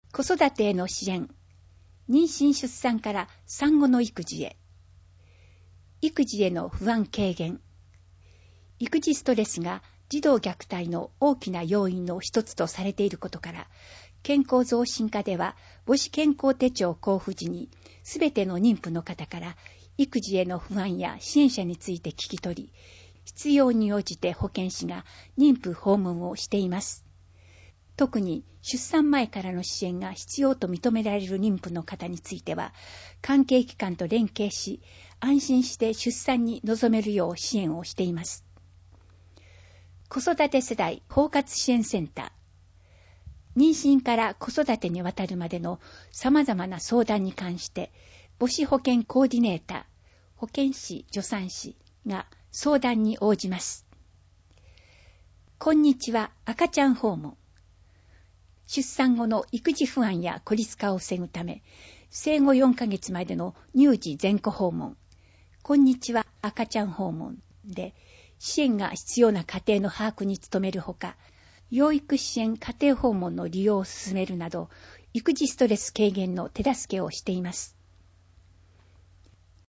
子育てへの支援、妊娠出産から産後の育児へ、育児への不安軽減、育児ストレスが児童虐待の大きな要因の一つとされていることから、健康増進課では母子健康手帳交付時にすべての妊婦の方から育児への不安や支援者について聞き取り、必要に応じて保健師が妊婦訪問をしています。特に出産前からの支援が必要と認められる妊婦の方については、関係機関と連携し、安心して出産に臨めるよう支援をしています。子育て世代包括支援センター。妊娠から子育てにわたるまでの様々な相談に関して、母子保健コーディネーター、保健師、助産師が相談に応じます。こんにちは、赤ちゃん訪問。出産後の育児不安や孤立化を防ぐため、生後4ヶ月までの乳児全戸訪問、こんにちは、赤ちゃん訪問で、支援が必要な家庭の把握に努めるほか、養育支援家庭訪問の利用を進めるなど、育児ストレス軽減の手助けをしています。